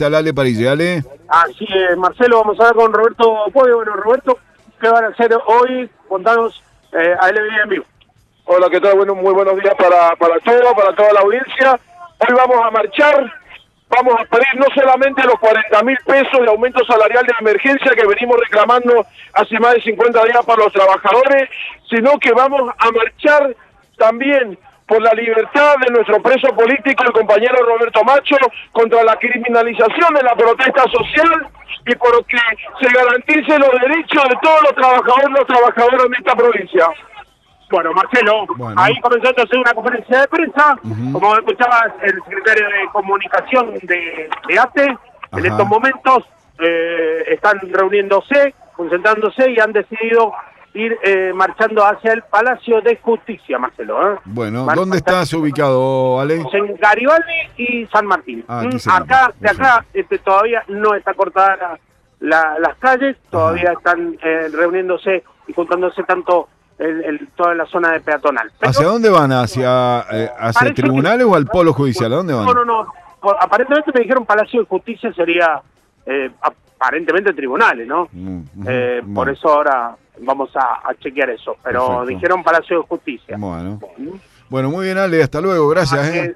está el Ale París, Ale. Así es, Marcelo, vamos a hablar con Roberto Pueblo. Bueno, Roberto, ¿qué van a hacer hoy? Contanos a LB en vivo. Hola, ¿qué tal? Bueno, muy buenos días para toda la audiencia. Hoy vamos a marchar, vamos a pedir no solamente los 40.000 pesos de aumento salarial de emergencia que venimos reclamando hace más de 50 días para los trabajadores, sino que vamos a marchar también por la libertad de nuestro preso político, el compañero Roberto Macho, contra la criminalización de la protesta social y por que se garantice los derechos de todos los trabajadoras de esta provincia. Bueno, Marcelo, ahí comenzó a hacer una conferencia de prensa, como escuchabas el secretario de Comunicación de ATE, en estos momentos están reuniéndose, concentrándose y han decidido ir marchando hacia el Palacio de Justicia, Marcelo. Bueno, ¿dónde estás ubicado, Ale? En Garibaldi y San Martín. Acá todavía no está cortada las calles, todavía están reuniéndose y juntándose tanto toda la zona de peatonal. Pero, ¿hacia dónde van? ¿Hacia tribunales o al polo judicial? ¿A dónde van? No. Aparentemente me dijeron Palacio de Justicia sería aparentemente tribunales, ¿no? Por eso ahora vamos a chequear eso. Pero perfecto. Dijeron Palacio de Justicia. Bueno, muy bien, Ale, hasta luego, gracias.